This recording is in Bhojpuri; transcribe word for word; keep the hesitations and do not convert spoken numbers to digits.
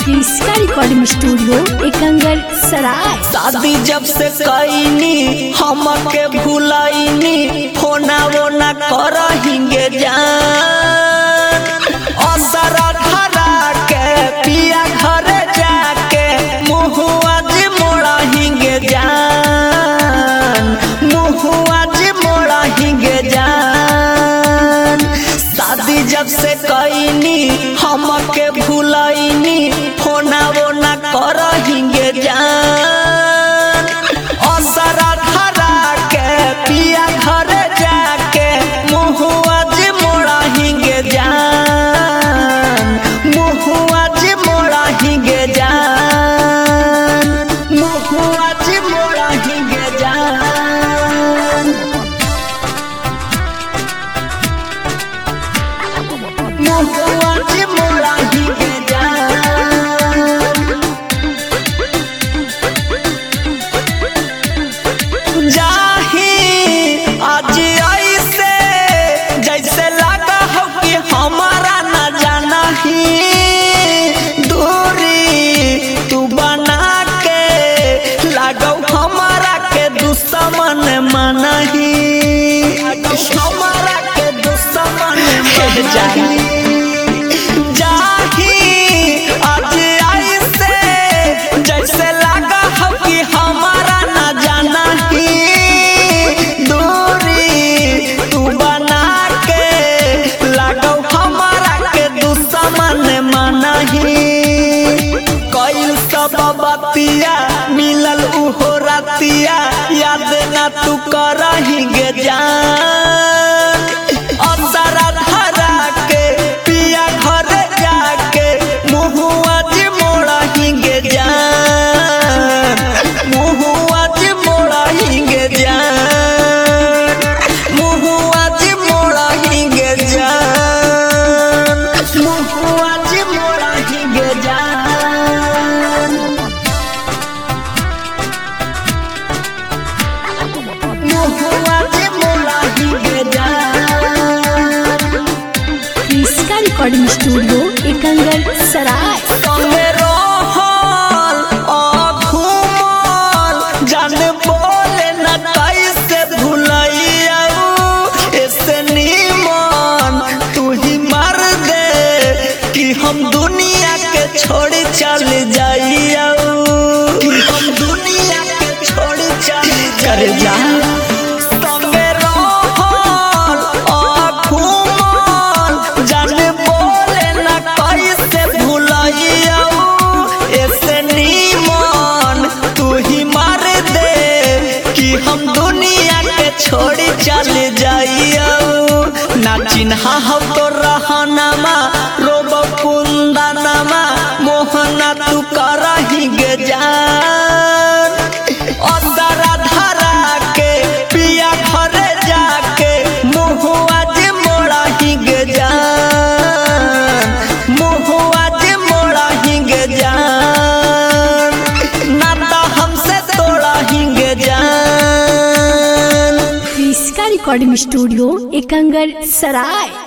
इसका रिकॉर्डिंग स्टूडियो एकंगर सराय। शादी जब से कईनी हमके भुलाईनी फोना वो न करहिंगे जान असरा धरा के पिया घरे जाके मुहुआ जी मोड़हिंगे जान मुहुआ जी मोड़हिंगे जान। शादी जब से कईनी हमके भुलाईनी फोना वो न करहिंगे जान असरा धरा के पिया घरे जाके मुहुआ जी मोड़हिंगे जान मुहुआ जी मोड़हिंगे जान मुहुआ जी मोड़हिंगे जान मुहुआ जी मोड़हिंगे जान। जाही आज ऐसे जैसे लगा हो कि हमारा न जाना ही दूरी तू बना के लागो हमारा के दुश्मन मनही हमारा के दुश्मन मनही। जाही आज ऐसे जैसे लगा हो कि हमारा न जाना ही दूरी तू बना के लागो हमारा के दुश्मन मनही। कईल सब बतिया मिलल उहो रातिया याद ना तू करहिंगे जान असरा धरा के पिया घरे जाके मुहुआ जी मोड़हिंगे जान मुहुआ जी मोड़हिंगे जान मुहुआ जी मोड़हिंगे जान मुहुआ जी मोड़हिंगे जान मुहुआ जी मोड़हिंगे जान। इसका रिकॉर्डिंग स्टूडियो एकंगर सराय। संगे रहल आ घूमल जान बोले न कैसे भुलैया ऐसे नीमन तू ही मार दे कि हम दुनिया के छोड़ चल जाइया कि हम दुनिया के छोड़ चल कर जा। संगे रहल आ घूमल जान बोले न कैसे भुलैया ऐसे नीमन तू ही मार दे कि हम दुनिया के छोड़ चल जाइया ना चिन्हा हो तो रहनमा रोब कुंदनमा मोहना तू करहिंगे जान असरा धरा के पिया घरे जाके मुहुआ जी मोड़हिंगे जान मुहुआ जी मोड़हिंगे जान नाता हमसे तोड़हिंगे जान। इसका रिकॉर्डिंग स्टूडियो एकंगर सराय।